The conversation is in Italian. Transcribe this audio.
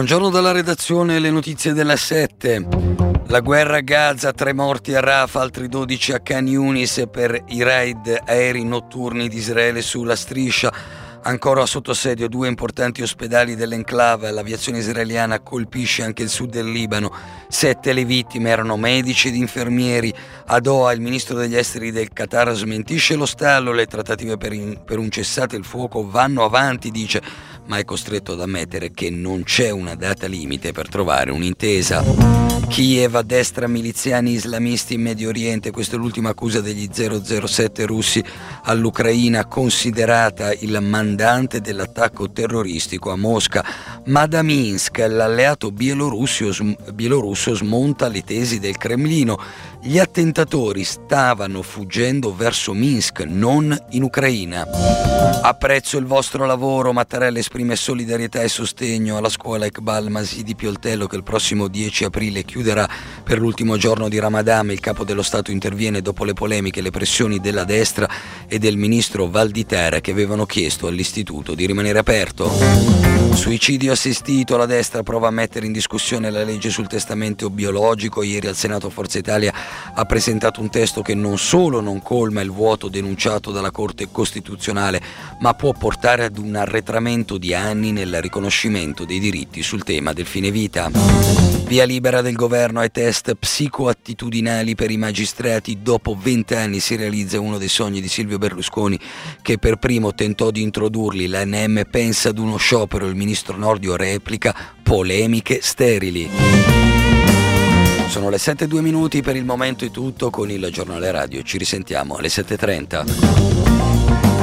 Buongiorno dalla redazione, le notizie della 7. La guerra a Gaza, 3 morti a Rafah, altri 12 a Khan Yunis per i raid aerei notturni di Israele sulla striscia. Ancora sotto assedio 2 importanti ospedali dell'enclave. L'aviazione israeliana colpisce anche il sud del Libano. 7 le vittime erano medici ed infermieri. A Doha il ministro degli esteri del Qatar smentisce lo stallo. Le trattative per un cessate il fuoco vanno avanti, dice, ma è costretto ad ammettere che non c'è una data limite per trovare un'intesa. Kiev addestra miliziani islamisti in Medio Oriente. Questa è l'ultima accusa degli 007 russi all'Ucraina, considerata il mandante dell'attacco terroristico a Mosca. Ma da Minsk l'alleato bielorusso smonta le tesi del Cremlino. Gli attentatori stavano fuggendo verso Minsk, non in Ucraina. Apprezzo il vostro lavoro. Mattarella esprime solidarietà e sostegno alla scuola Iqbal Masih di Pioltello, che il prossimo 10 aprile chiuderà per l'ultimo giorno di Ramadan. Il capo dello Stato interviene dopo le polemiche e le pressioni della destra e del ministro Valditara, che avevano chiesto all'istituto di rimanere aperto. Suicidio assistito. La destra prova a mettere in discussione la legge sul testamento biologico. Ieri al Senato Forza Italia ha presentato un testo che non solo non colma il vuoto denunciato dalla Corte Costituzionale, ma può portare ad un arretramento di anni nel riconoscimento dei diritti sul tema del fine vita. Via libera del governo ai test psicoattitudinali per i magistrati. Dopo 20 anni si realizza uno dei sogni di Silvio Berlusconi, che per primo tentò di introdurli. L'ANM pensa ad uno sciopero, il ministro Nordio replica: polemiche sterili. Sono le 7:02, per il momento è tutto con il giornale radio. Ci risentiamo alle 7:30.